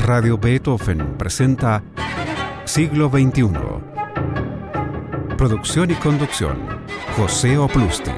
Radio Beethoven presenta Siglo XXI. Producción y conducción, José Oplustil.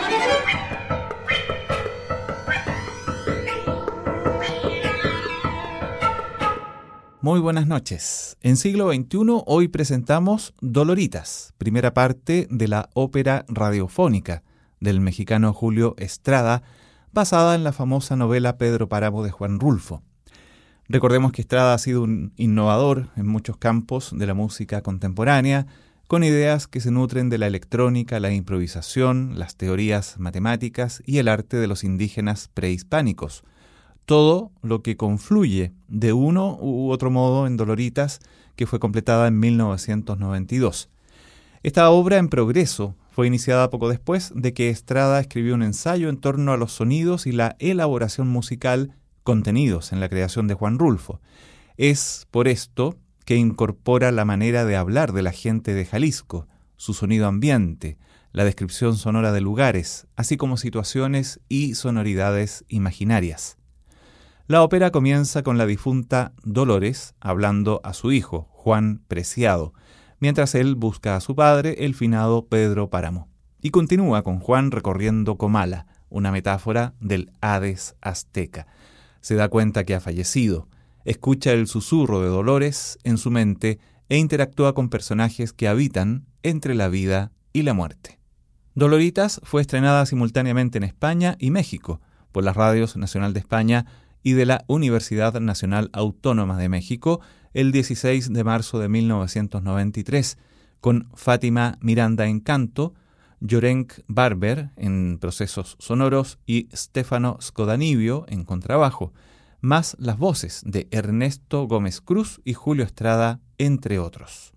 Muy buenas noches. En Siglo XXI hoy presentamos Doloritas, primera parte de la ópera radiofónica del mexicano Julio Estrada, basada en la famosa novela Pedro Páramo de Juan Rulfo. Recordemos que Estrada ha sido un innovador en muchos campos de la música contemporánea, con ideas que se nutren de la electrónica, la improvisación, las teorías matemáticas y el arte de los indígenas prehispánicos. Todo lo que confluye de uno u otro modo en Doloritas, que fue completada en 1992. Esta obra en progreso fue iniciada poco después de que Estrada escribió un ensayo en torno a los sonidos y la elaboración musical contenidos en la creación de Juan Rulfo. Es por esto que incorpora la manera de hablar de la gente de Jalisco, su sonido ambiente, la descripción sonora de lugares, así como situaciones y sonoridades imaginarias. La ópera comienza con la difunta Dolores hablando a su hijo, Juan Preciado, mientras él busca a su padre, el finado Pedro Páramo, y continúa con Juan recorriendo Comala, una metáfora del Hades azteca. Se da cuenta que ha fallecido, escucha el susurro de Dolores en su mente e interactúa con personajes que habitan entre la vida y la muerte. Doloritas fue estrenada simultáneamente en España y México por las radios Nacional de España y de la Universidad Nacional Autónoma de México el 16 de marzo de 1993, con Fátima Miranda en canto, Llorenc Barber en procesos sonoros y Stefano Scodanibio en contrabajo, más las voces de Ernesto Gómez Cruz y Julio Estrada, entre otros.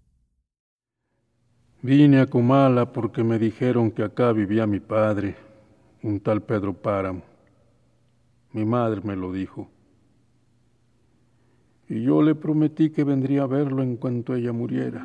Vine a Comala porque me dijeron que acá vivía mi padre, un tal Pedro Páramo. Mi madre me lo dijo. Y yo le prometí que vendría a verlo en cuanto ella muriera.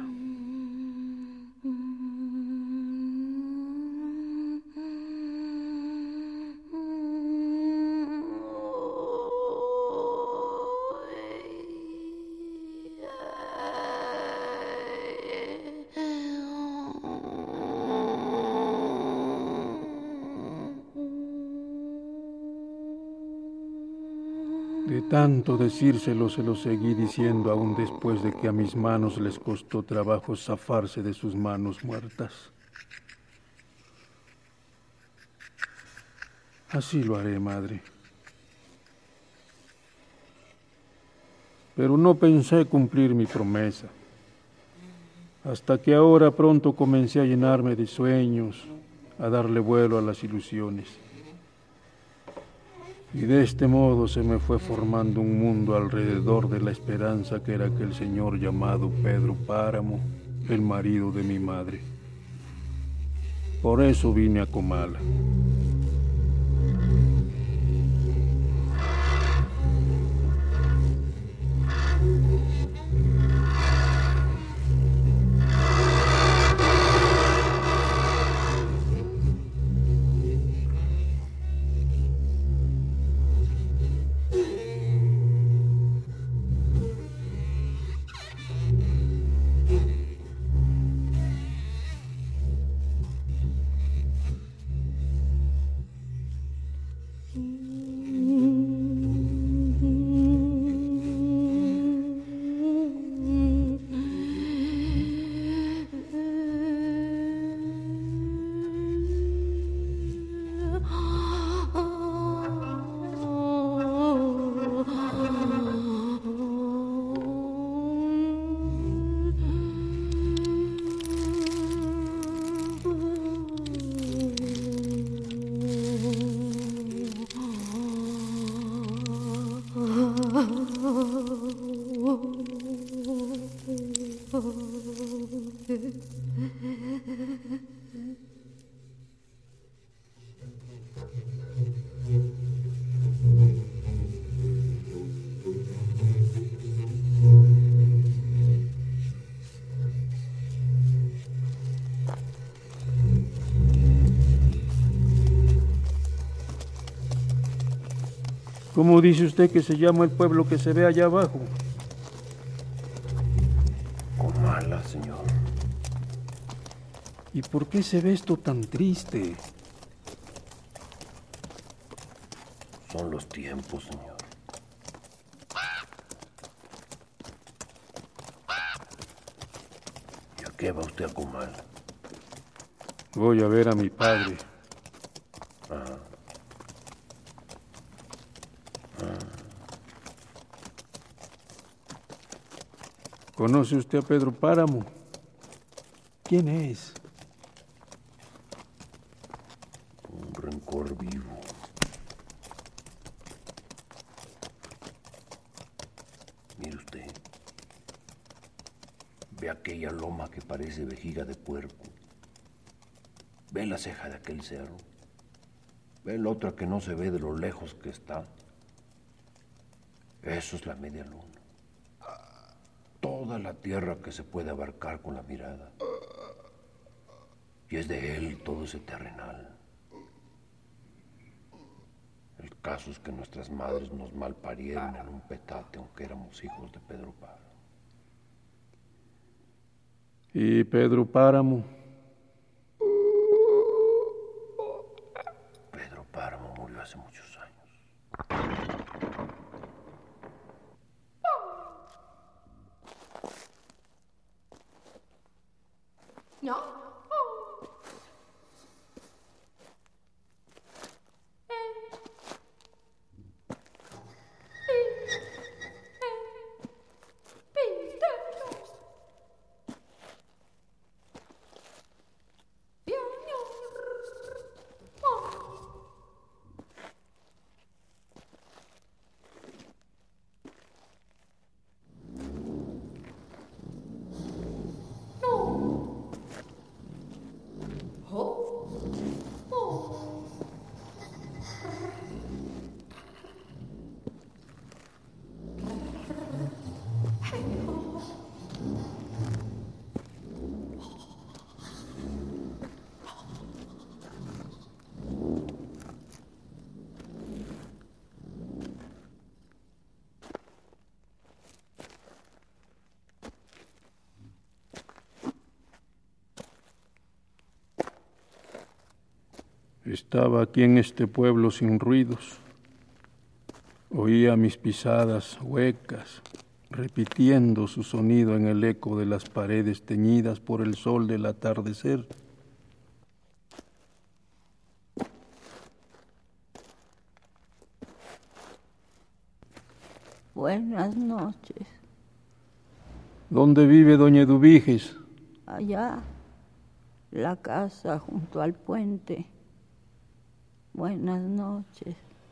De tanto decírselo se lo seguí diciendo aún después de que a mis manos les costó trabajo zafarse de sus manos muertas. Así lo haré, madre. Pero no pensé cumplir mi promesa, hasta que ahora pronto comencé a llenarme de sueños, a darle vuelo a las ilusiones. Y de este modo se me fue formando un mundo alrededor de la esperanza que era aquel señor llamado Pedro Páramo, el marido de mi madre. Por eso vine a Comala. ¿Cómo dice usted que se llama el pueblo que se ve allá abajo? Hola, señor. ¿Y por qué se ve esto tan triste? Son los tiempos, señor. ¿Y a qué va usted a Comal? Voy a ver a mi padre. ¿Conoce usted a Pedro Páramo? ¿Quién es? Un rencor vivo. Mire usted. Ve aquella loma que parece vejiga de puerco. Ve la ceja de aquel cerro. Ve la otra que no se ve de lo lejos que está. Eso es la media luna. Toda la tierra que se puede abarcar con la mirada. Y es de él todo ese terrenal. El caso es que nuestras madres nos malparieron en un petate, aunque éramos hijos de Pedro Páramo. ¿Y Pedro Páramo? Pedro Páramo murió hace muchos años. No. Estaba aquí en este pueblo sin ruidos. Oía mis pisadas huecas, repitiendo su sonido en el eco de las paredes teñidas por el sol del atardecer. Buenas noches. ¿Dónde vive doña Eduviges? Allá, la casa junto al puente. Buenas noches.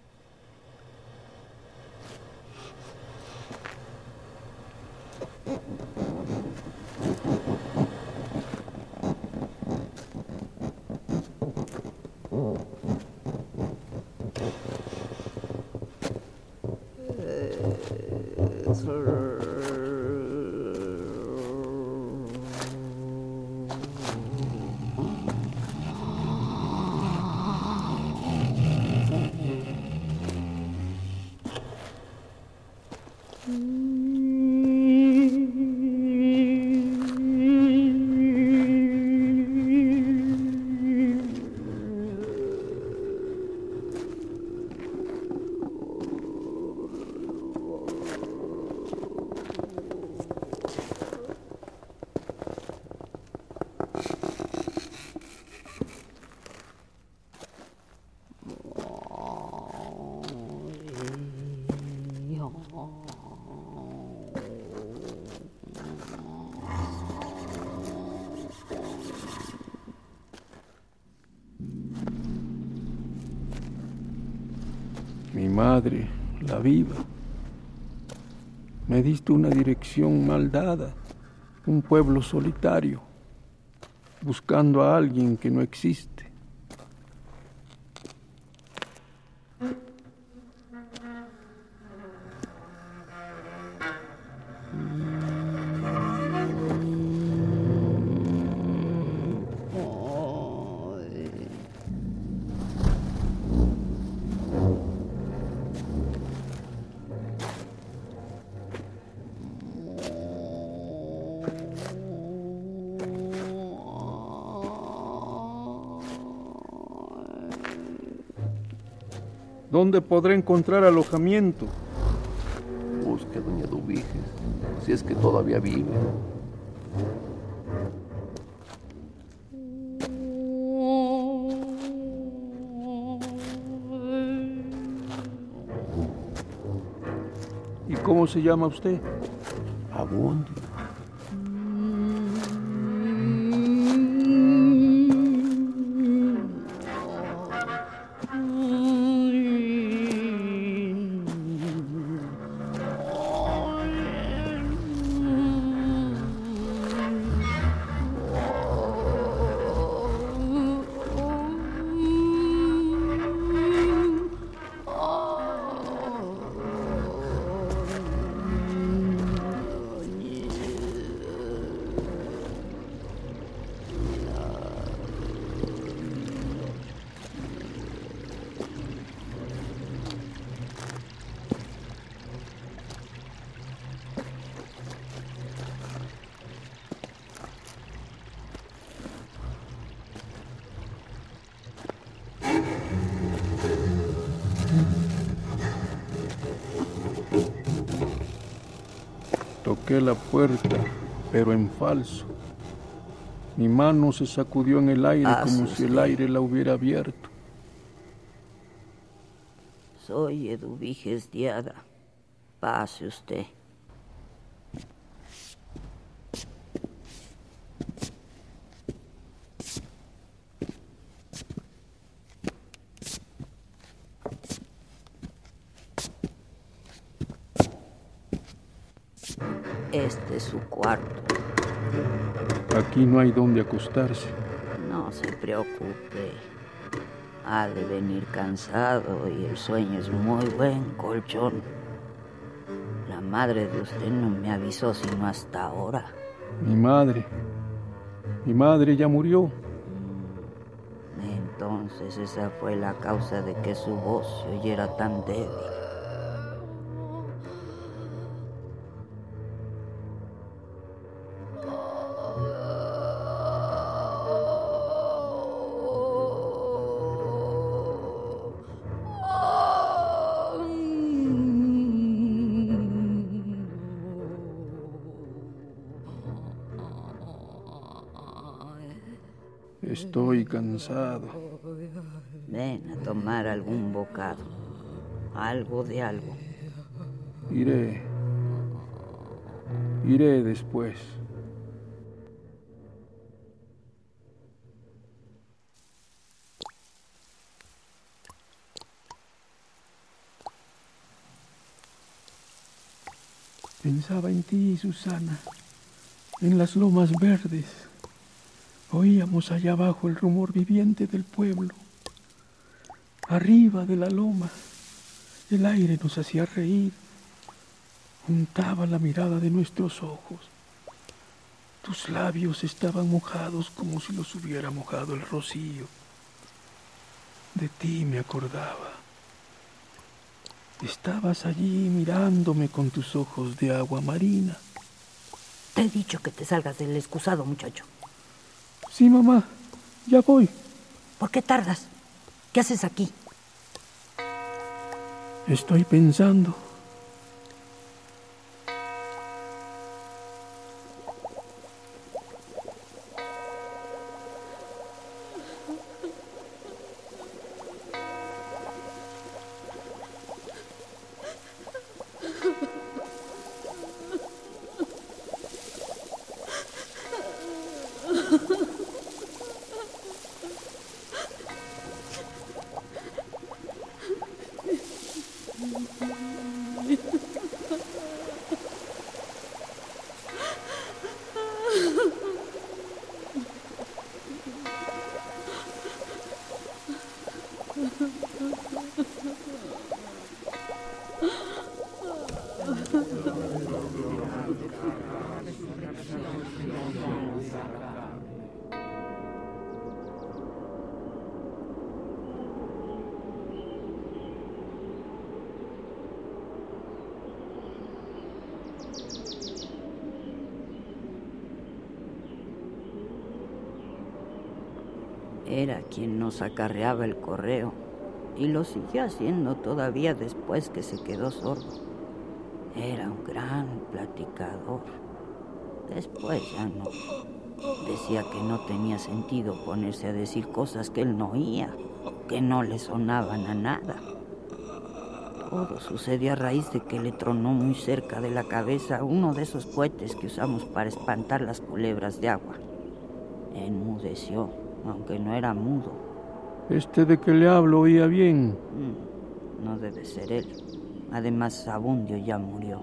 Mi madre, la viva. Me diste una dirección mal dada, un pueblo solitario, buscando a alguien que no existe. ¿Dónde podré encontrar alojamiento? Busque a doña Dubiges, si es que todavía vive. ¿Y cómo se llama usted? Abundio. Toqué la puerta, pero en falso. Mi mano se sacudió en el aire como si el aire la hubiera abierto. Soy Eduviges Diada. Pase usted. Este es su cuarto. Aquí no hay donde acostarse. No se preocupe. Ha de venir cansado y el sueño es muy buen colchón. La madre de usted no me avisó sino hasta ahora. Mi madre ya murió. Entonces esa fue la causa de que su voz se oyera tan débil. Estoy cansado. Ven a tomar algún bocado. Algo de algo. Iré después. Pensaba en ti, Susana, en las lomas verdes. Oíamos allá abajo el rumor viviente del pueblo. Arriba de la loma, el aire nos hacía reír. Juntaba la mirada de nuestros ojos. Tus labios estaban mojados como si los hubiera mojado el rocío. De ti me acordaba. Estabas allí mirándome con tus ojos de agua marina. Te he dicho que te salgas del excusado, muchacho. Sí, mamá, ya voy. ¿Por qué tardas? ¿Qué haces aquí? Estoy pensando. Era quien nos acarreaba el correo. Y lo siguió haciendo todavía después que se quedó sordo. Era un gran platicador. Después ya no. Decía que no tenía sentido ponerse a decir cosas que él no oía, que no le sonaban a nada. Todo sucedió a raíz de que le tronó muy cerca de la cabeza uno de esos cohetes que usamos para espantar las culebras de agua. Enmudeció, aunque no era mudo. Este de que le hablo oía bien. No debe ser él. Además, Abundio ya murió.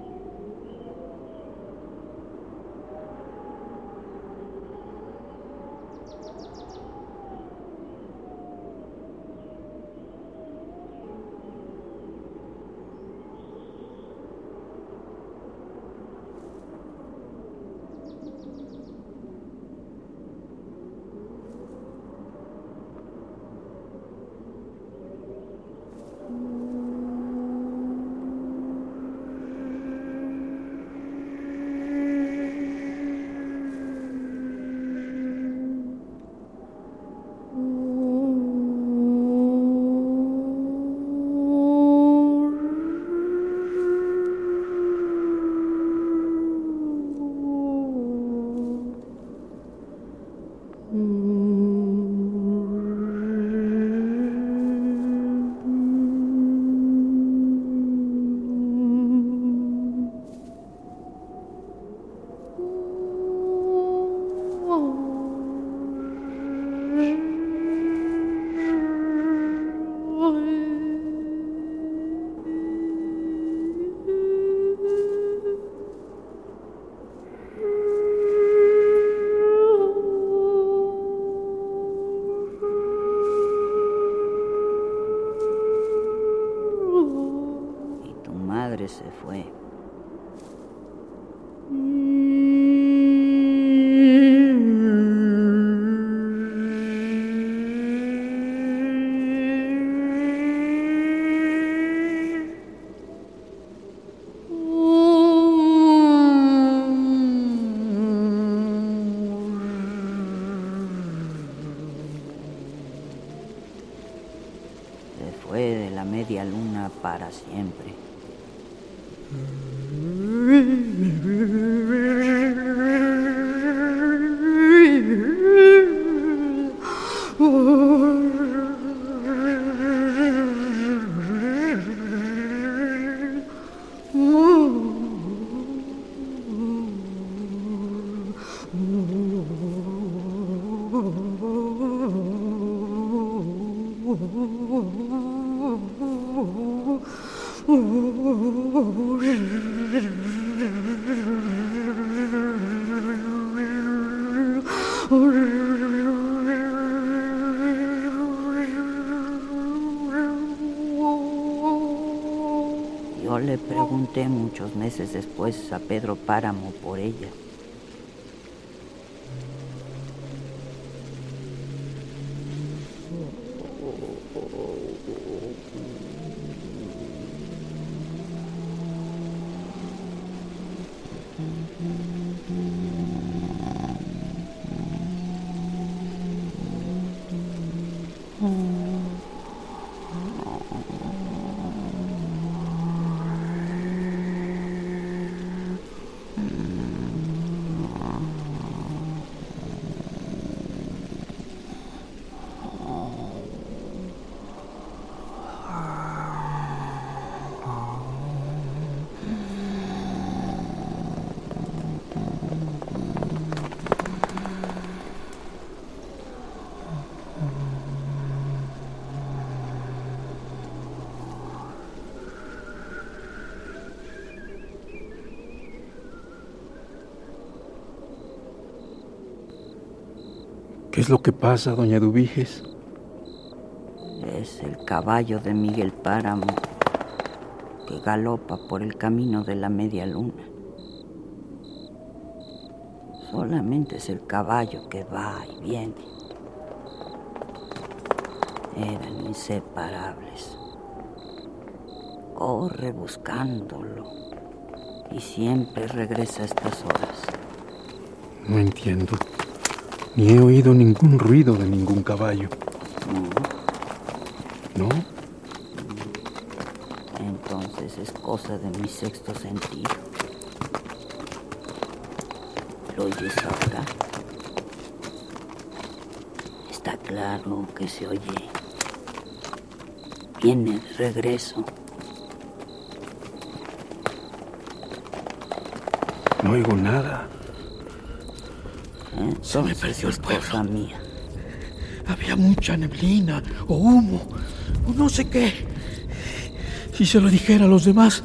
Se fue. Se fue de la media luna para siempre. Yo le pregunté muchos meses después a Pedro Páramo por ella. ¿Qué es lo que pasa, doña Eduviges? Es el caballo de Miguel Páramo que galopa por el camino de la media luna. Solamente es el caballo que va y viene. Eran inseparables. Corre buscándolo y siempre regresa a estas horas. No entiendo. Ni he oído ningún ruido de ningún caballo. No. ¿No? Entonces es cosa de mi sexto sentido. ¿Lo oyes ahora? Está claro que se oye. Viene de regreso. No oigo nada. Se me perdió el pueblo. Mía. Había mucha neblina o humo o no sé qué. Si se lo dijera a los demás,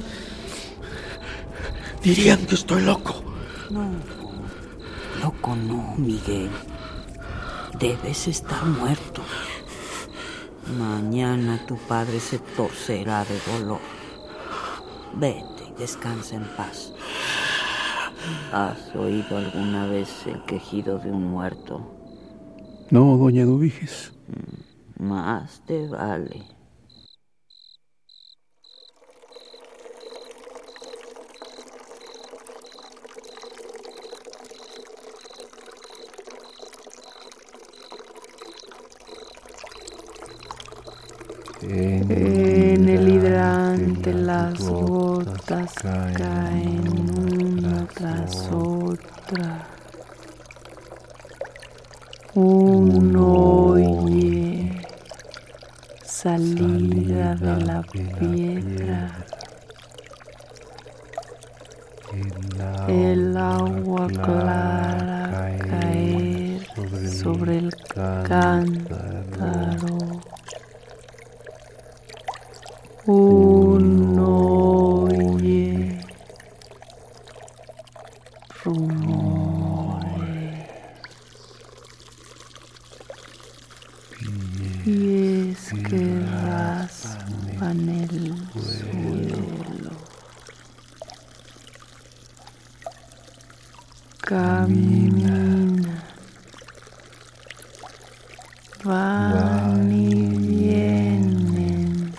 dirían que estoy loco. No, loco no, Miguel. Debes estar muerto. Mañana tu padre se torcerá de dolor. Vete, descansa en paz. ¿Has oído alguna vez el quejido de un muerto? No, doña Eduviges. Más te vale. En el hidrante las gotas caen una tras otra. Uno oye salida de la piedra. El agua clara caer sobre el cántaro. Uno oye rumores, pies que raspan el suelo, camina, van y vienen.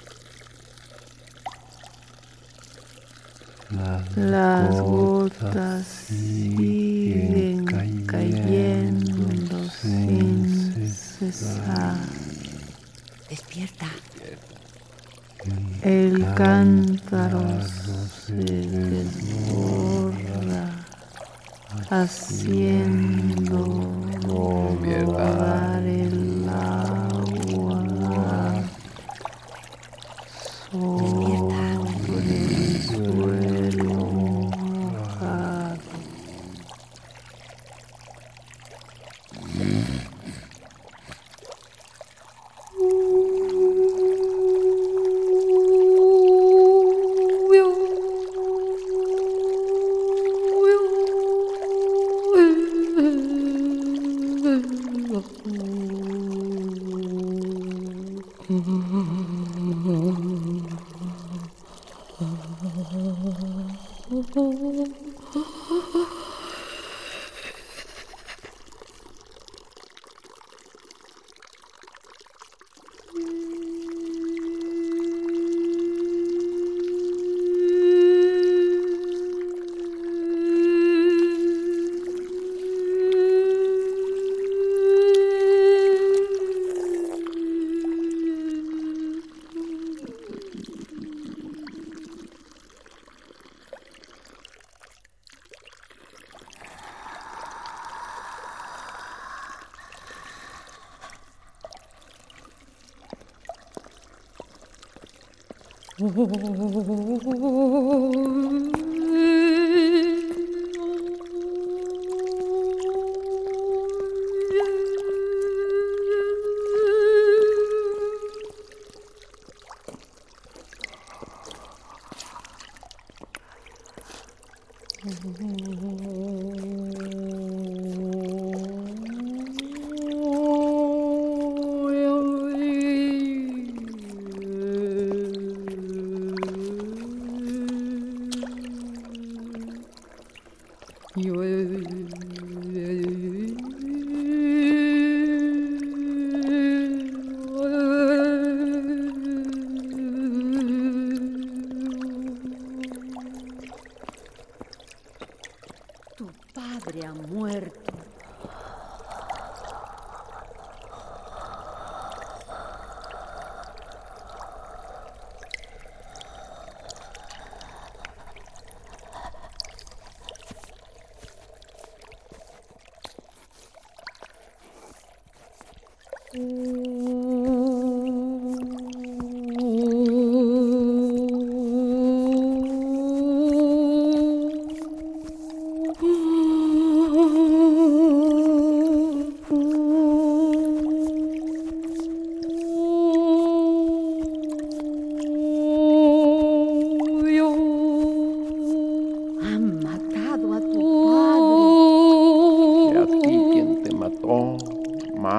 Las gotas siguen cayendo sin cesar. Despierta. El cántaro se desborda, haciendo rodar el agua sobre el suelo mojado. Tu padre ha muerto.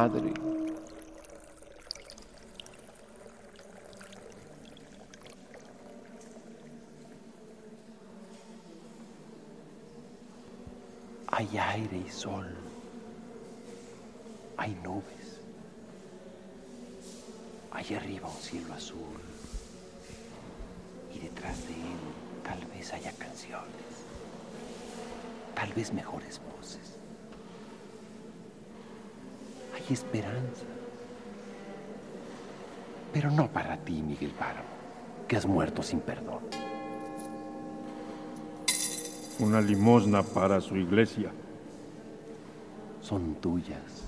madre. Hay aire y sol. Hay nubes. Hay arriba un cielo azul. Y detrás de él tal vez haya canciones. Tal vez mejores voces. Hay esperanza. Pero no para ti, Miguel Páramo, que has muerto sin perdón. Una limosna para su iglesia. Son tuyas.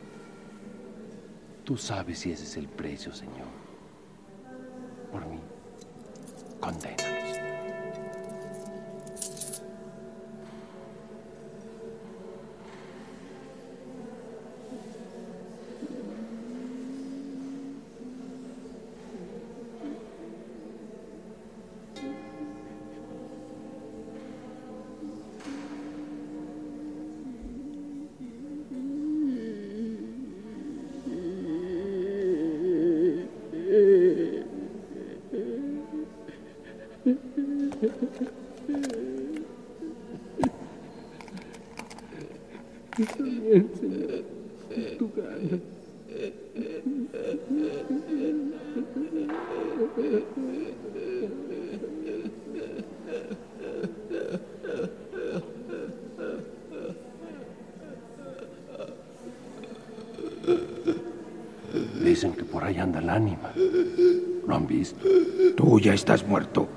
Tú sabes si ese es el precio, Señor. Por mí, condénalos. Dicen que por ahí anda el ánima. ¿Lo han visto? Tú ya estás muerto.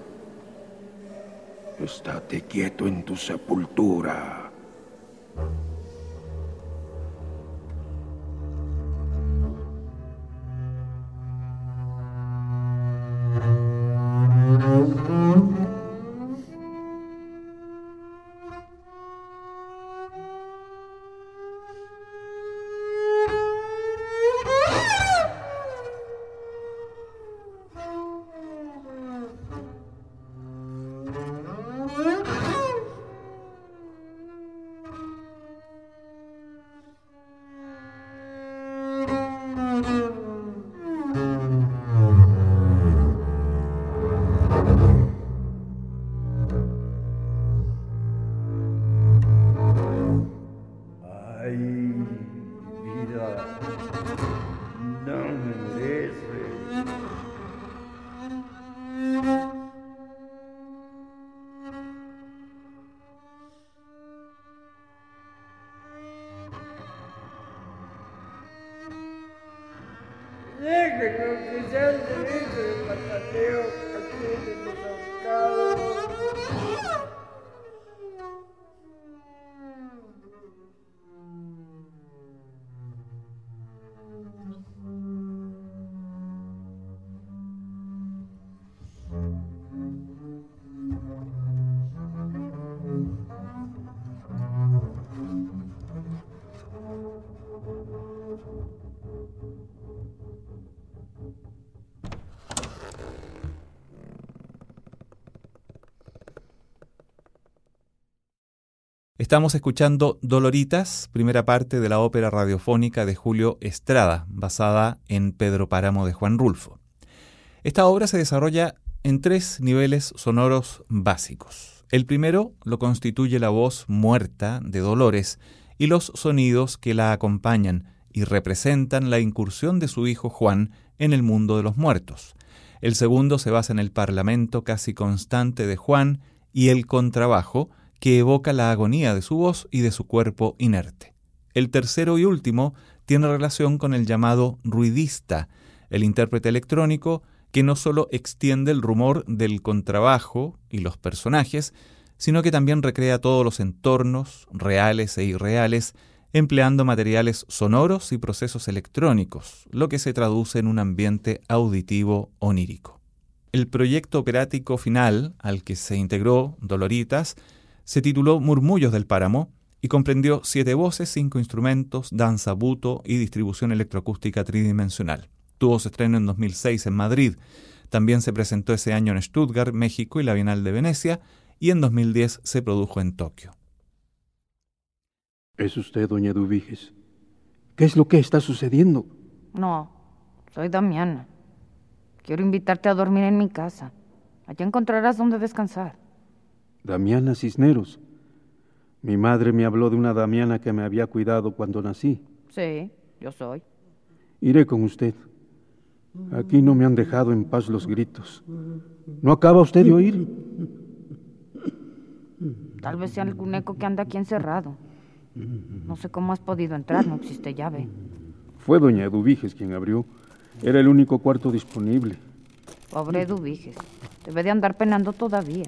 Estate quieto en tu sepultura. Estamos escuchando Doloritas, primera parte de la ópera radiofónica de Julio Estrada, basada en Pedro Páramo de Juan Rulfo. Esta obra se desarrolla en 3 niveles sonoros básicos. El primero lo constituye la voz muerta de Dolores y los sonidos que la acompañan y representan la incursión de su hijo Juan en el mundo de los muertos. El segundo se basa en el parlamento casi constante de Juan y el contrabajo, que evoca la agonía de su voz y de su cuerpo inerte. El tercero y último tiene relación con el llamado ruidista, el intérprete electrónico que no solo extiende el rumor del contrabajo y los personajes, sino que también recrea todos los entornos, reales e irreales, empleando materiales sonoros y procesos electrónicos, lo que se traduce en un ambiente auditivo onírico. El proyecto operático final al que se integró Doloritas se tituló Murmullos del Páramo y comprendió 7 voces, 5 instrumentos, danza, buto y distribución electroacústica tridimensional. Tuvo su estreno en 2006 en Madrid. También se presentó ese año en Stuttgart, México y la Bienal de Venecia, y en 2010 se produjo en Tokio. ¿Es usted, doña Eduviges? ¿Qué es lo que está sucediendo? No, soy Damiana. Quiero invitarte a dormir en mi casa. Allá encontrarás donde descansar. Damiana Cisneros. Mi madre me habló de una Damiana que me había cuidado cuando nací. Sí, yo soy. Iré con usted. Aquí no me han dejado en paz los gritos. ¿No acaba usted de oír? Tal vez sea algún eco que anda aquí encerrado. No sé cómo has podido entrar, no existe llave. Fue doña Eduviges quien abrió. Era el único cuarto disponible. Pobre Eduviges. Debe de andar penando todavía.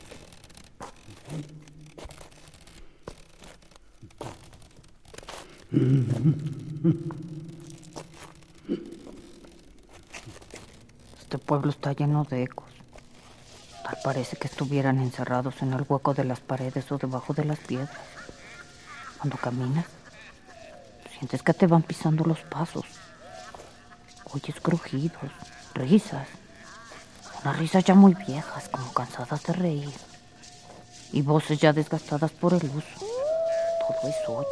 Este pueblo está lleno de ecos. Tal parece que estuvieran encerrados en el hueco de las paredes o debajo de las piedras. Cuando caminas, sientes que te van pisando los pasos. Oyes crujidos, risas. Unas risas ya muy viejas, como cansadas de reír. Y voces ya desgastadas por el uso. Todo eso oyes.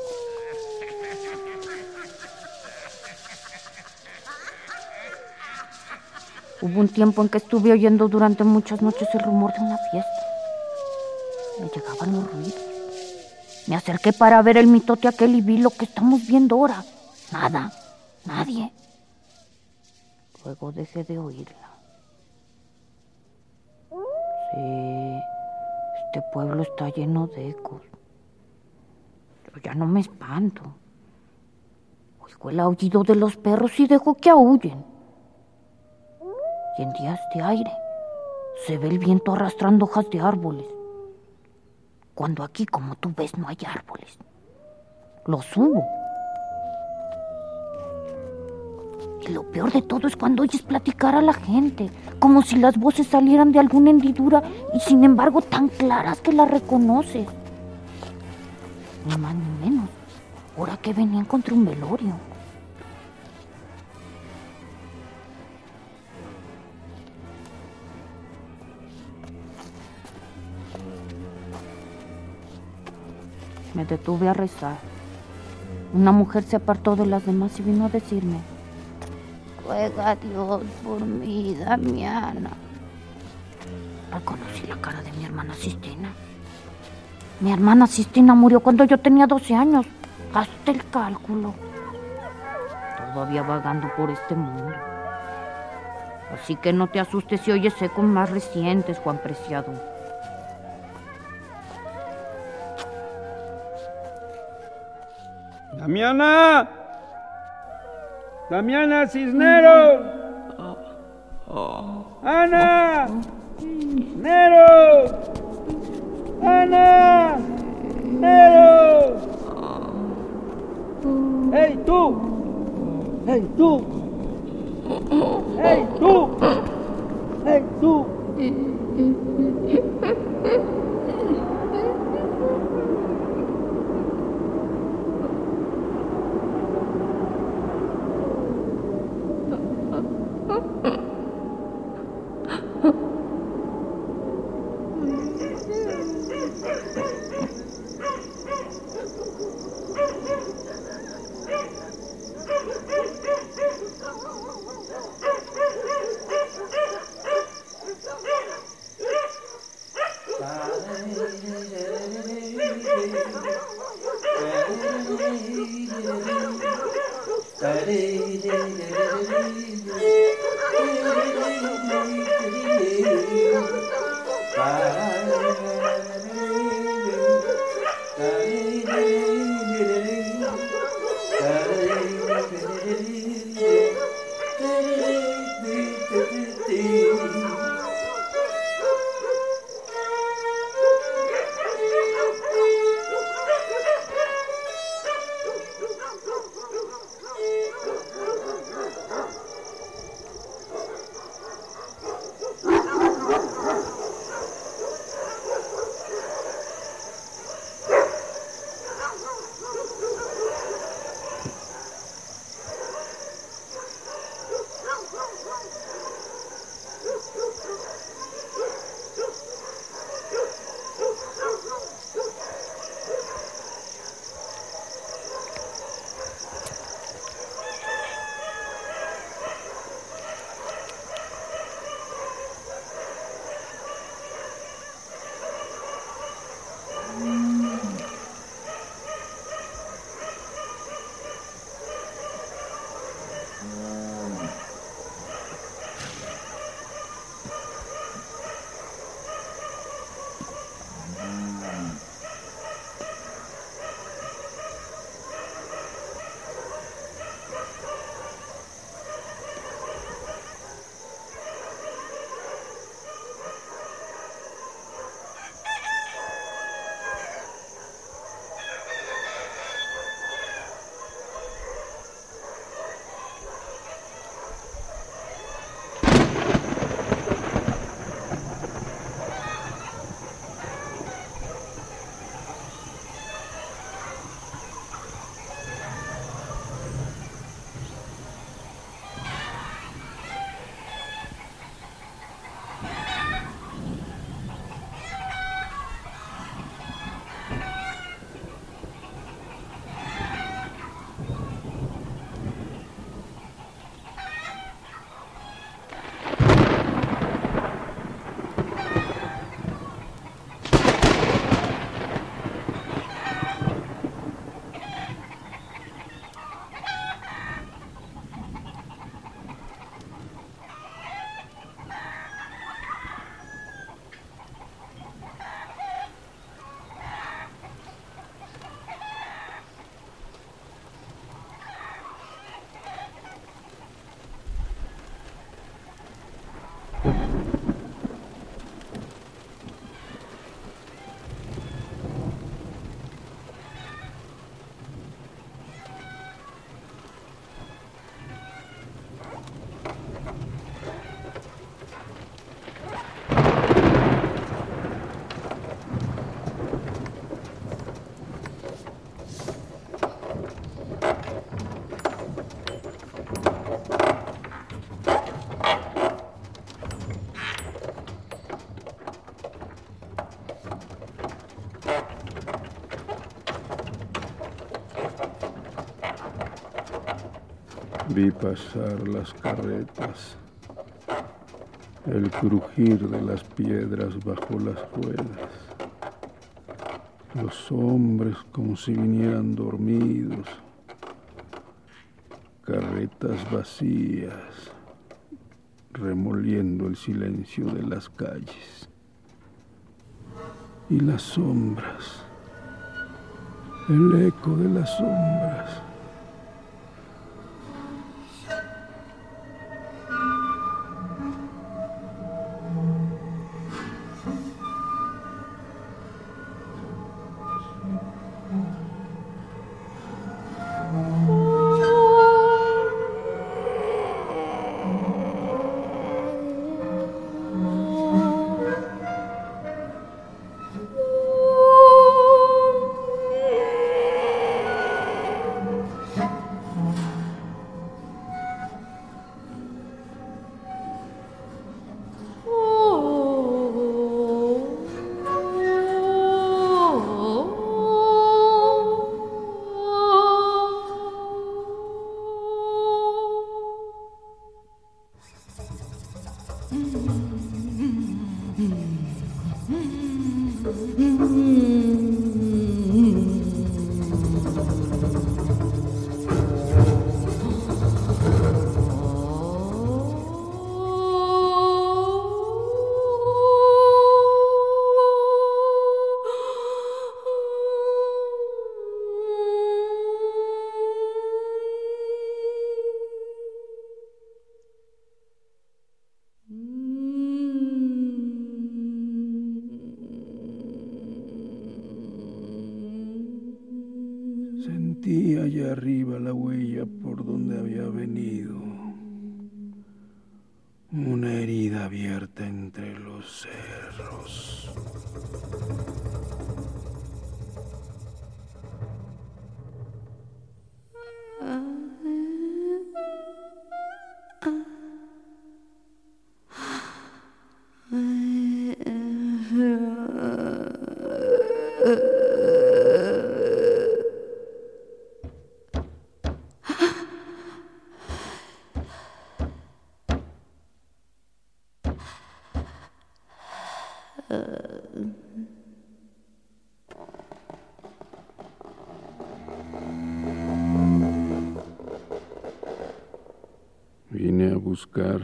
Hubo un tiempo en que estuve oyendo durante muchas noches el rumor de una fiesta. Me llegaban los ruidos. Me acerqué para ver el mitote aquel y vi lo que estamos viendo ahora. Nada, nadie. Luego dejé de oírla. Sí, este pueblo está lleno de ecos. Yo ya no me espanto. Oigo el aullido de los perros y dejo que aúllen. Y en días de aire se ve el viento arrastrando hojas de árboles. Cuando aquí, como tú ves, no hay árboles. Los hubo. Y lo peor de todo es cuando oyes platicar a la gente, como si las voces salieran de alguna hendidura y sin embargo tan claras que las reconoces. Ni más ni menos, ahora que venían contra un velorio. Me detuve a rezar. Una mujer se apartó de las demás y vino a decirme: ruega a Dios por mí, Damiana. Reconocí la cara de mi hermana Sistina. Mi hermana Sistina murió cuando yo tenía 12 años. Hazte el cálculo. Todavía vagando por este mundo. Así que no te asustes si oyes ecos más recientes, Juan Preciado. ¡Damiana! ¡Damiana Cisneros! ¡Ana! ¡Cisneros! ¡Ana! ¡Cisneros! ¡Hey, tú! ¡Hey, tú! ¡Hey, tú! ¡Hey, tú! Vi pasar las carretas, el crujir de las piedras bajo las ruedas, los hombres como si vinieran dormidos, carretas vacías, remoliendo el silencio de las calles, y las sombras, el eco de las sombras. Sentí allá arriba la huella por donde había venido. Una herida abierta entre los cerros. Vine a buscar.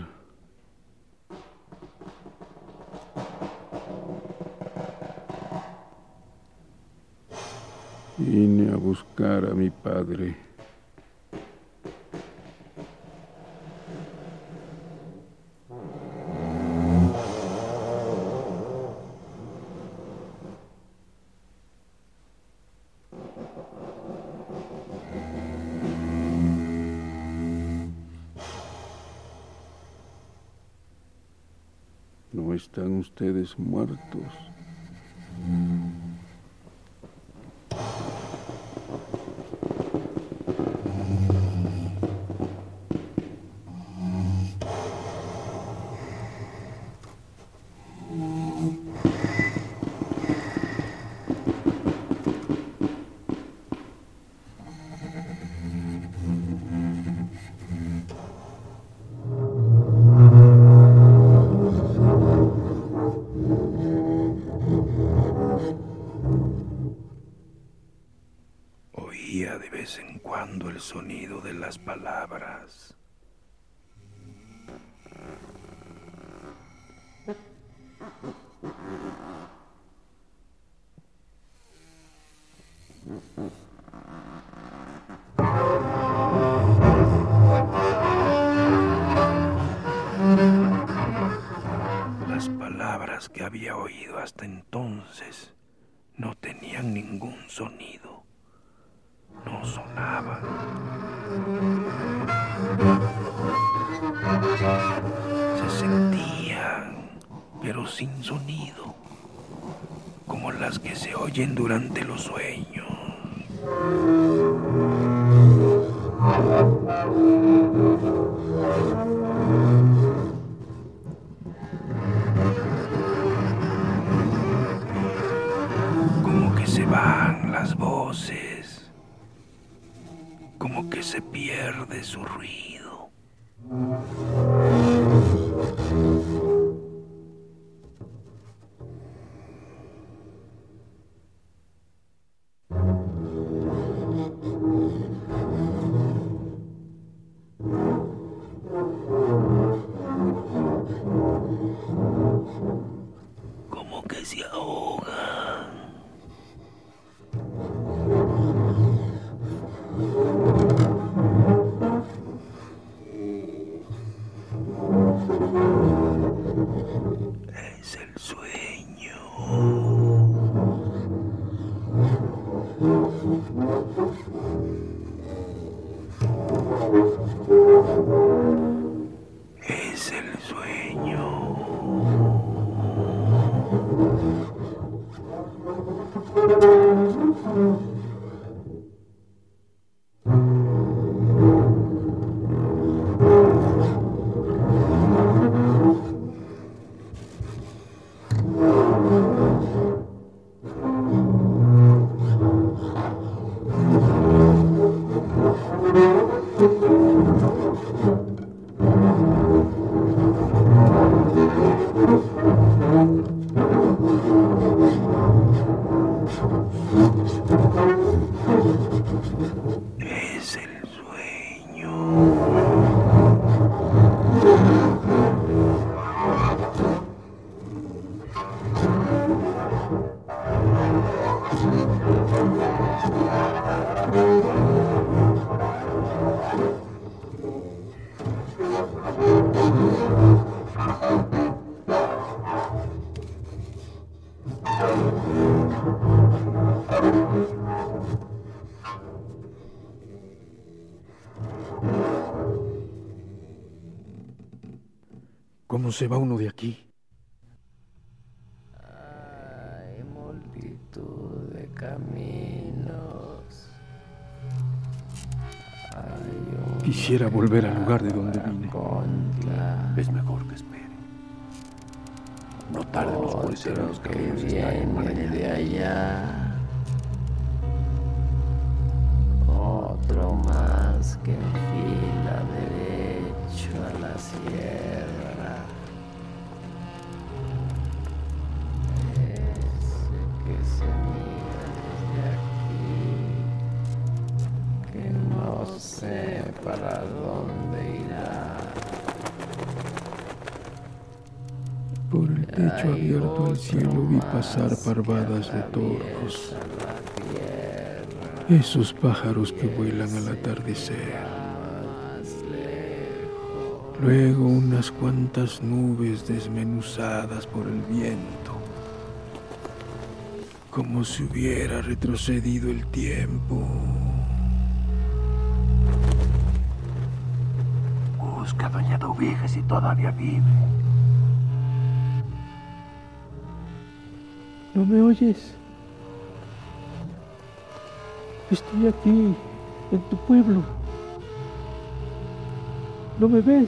Vine a buscar a mi padre. ¿No están ustedes muertos? Oía de vez en cuando el sonido de las palabras. Las palabras que había oído hasta entonces no tenían ningún sonido. No sonaban. Se sentían, pero sin sonido, como las que se oyen durante los sueños. Como que se van las voces, como que se pierde su ruido. Como que se ahoga. Es el sueño. Es el sueño. Es el sueño. ¿Cómo se va uno de aquí? Hay multitud de caminos. Quisiera volver al lugar de donde vine. Es mejor que espere. No tarde en oscurecer los caminos están de allá. Otro más que enfila derecho a la sierra. Ese que se mira desde aquí, que no sé para dónde irá. Por el techo abierto al cielo vi pasar parvadas de tordos. Esos pájaros que vuelan al atardecer. Luego unas cuantas nubes desmenuzadas por el viento. Como si hubiera retrocedido el tiempo. Busca a doña Dubija si todavía vive. ¿No me oyes? Estoy aquí, en tu pueblo. ¿No me ves?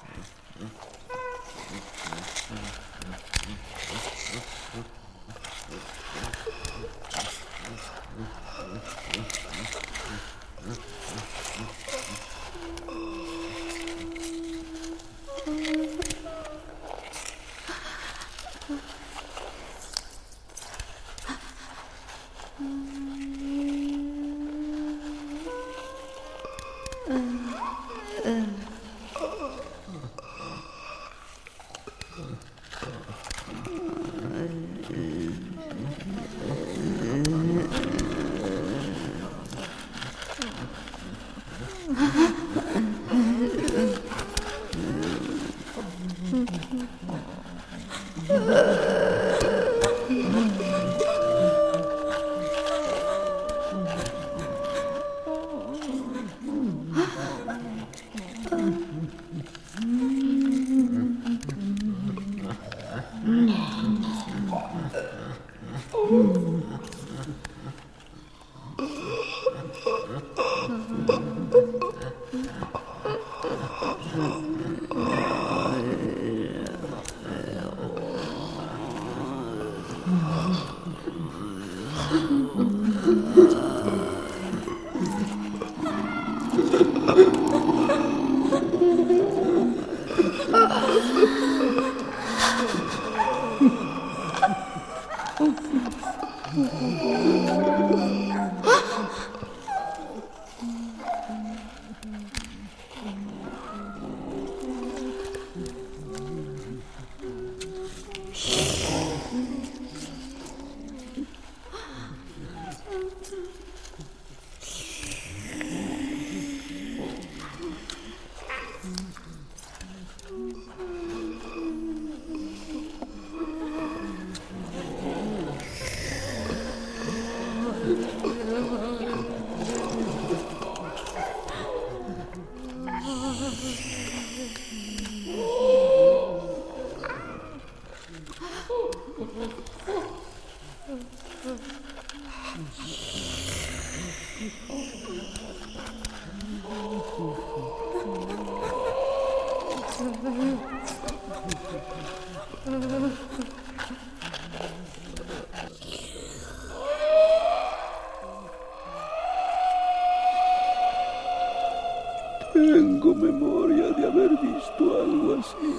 Tengo memoria de haber visto algo así,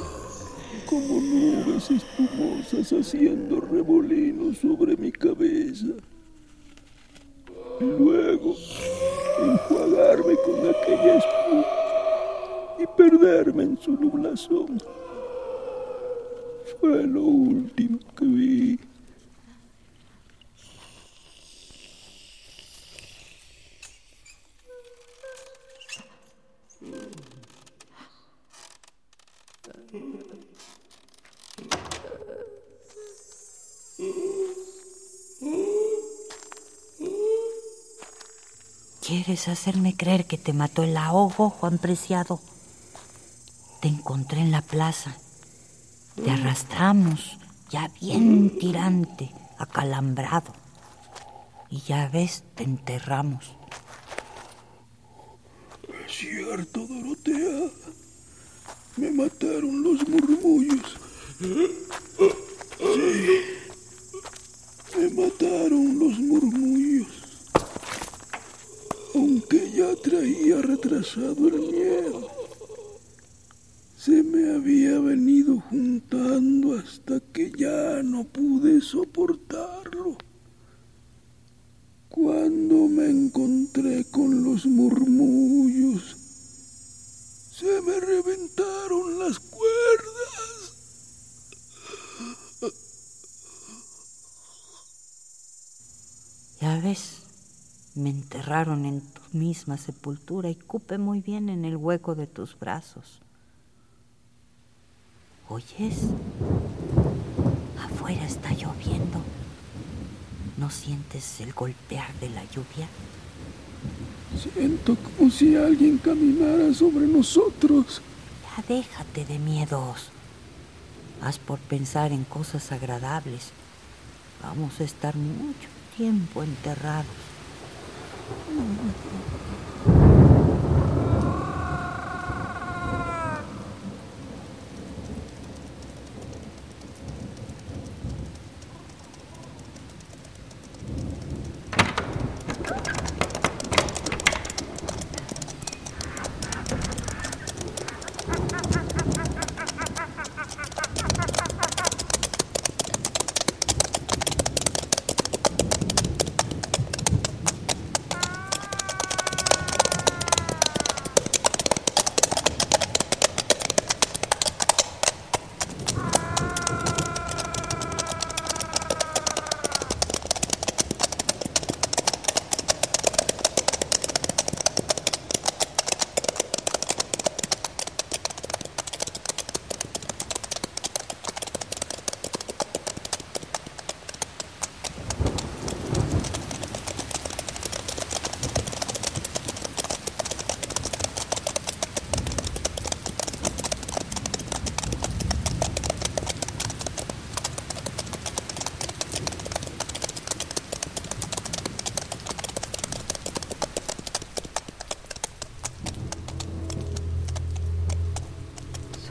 como nubes espumosas haciendo remolinos sobre mi cabeza. Y luego enjuagarme con aquella espuma y perderme en su nublazón. Fue lo último que vi. ¿Quieres hacerme creer que te mató el ahogo, Juan Preciado? Te encontré en la plaza. Te arrastramos, ya bien tirante, acalambrado. Y ya ves, te enterramos. Es cierto, Dorotea. Me mataron los murmullos. Sí, me mataron los murmullos. Aunque ya traía retrasado el miedo, se me había venido juntando hasta que ya no pude soportarlo. Cuando me encontré con los murmullos, se me reventaron las cuerdas. Ya ves, me enterraron en tu misma sepultura y cupe muy bien en el hueco de tus brazos. ¿Oyes? Afuera está lloviendo. ¿No sientes el golpear de la lluvia? Siento como si alguien caminara sobre nosotros. Ya déjate de miedos. Haz por pensar en cosas agradables. Vamos a estar mucho tiempo enterrados.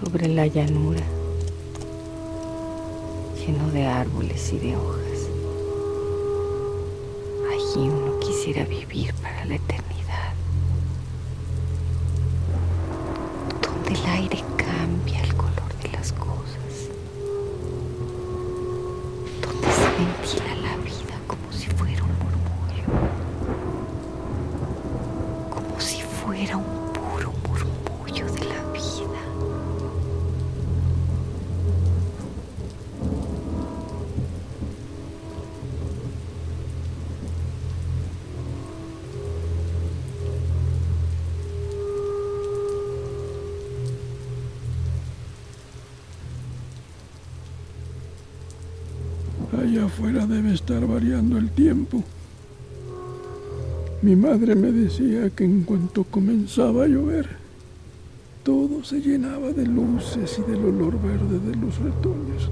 sobre la llanura, lleno de árboles y de hojas. Allí uno quisiera vivir para la eternidad, donde el aire cambia el color de las cosas, donde se ventila la vida como si fuera un murmullo, como si fuera un puro murmullo de la vida. Allá afuera debe estar variando el tiempo. Mi madre me decía que en cuanto comenzaba a llover, todo se llenaba de luces y del olor verde de los retoños.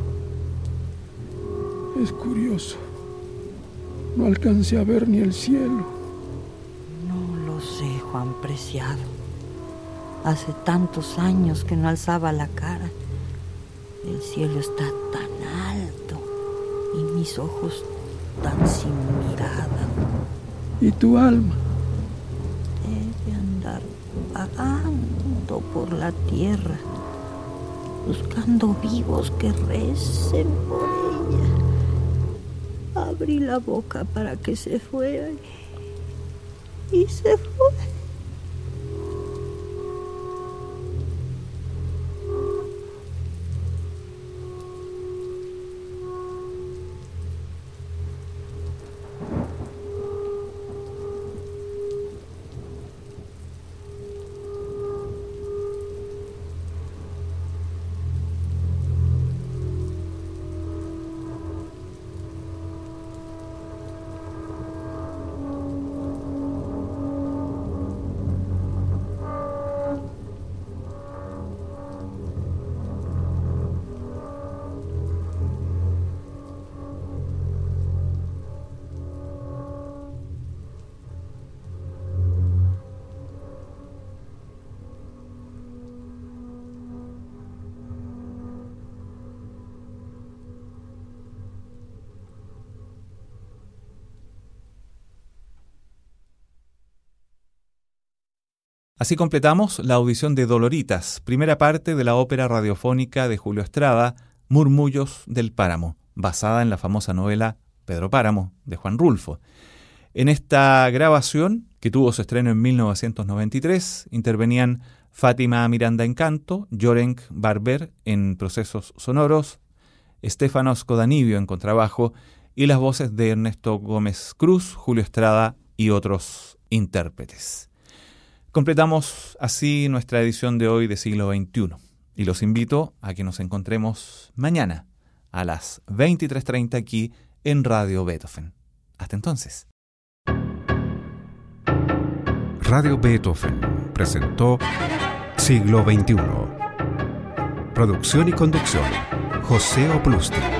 Es curioso. No alcancé a ver ni el cielo. No lo sé, Juan Preciado. Hace tantos años que no alzaba la cara. El cielo está tan alto y mis ojos tan sin mirada. ¿Y tu alma? Debe andar vagando por la tierra, buscando vivos que recen por ella. Abrí la boca para que se fuera y se fue. Así completamos la audición de Doloritas, primera parte de la ópera radiofónica de Julio Estrada, Murmullos del Páramo, basada en la famosa novela Pedro Páramo, de Juan Rulfo. En esta grabación, que tuvo su estreno en 1993, intervenían Fátima Miranda en canto, Llorenc Barber en procesos sonoros, Estefanos Codanibio en contrabajo y las voces de Ernesto Gómez Cruz, Julio Estrada y otros intérpretes. Completamos así nuestra edición de hoy de Siglo XXI y los invito a que nos encontremos mañana a las 23:30 aquí en Radio Beethoven. Hasta entonces. Radio Beethoven presentó Siglo XXI. Producción y conducción, José Oplusti.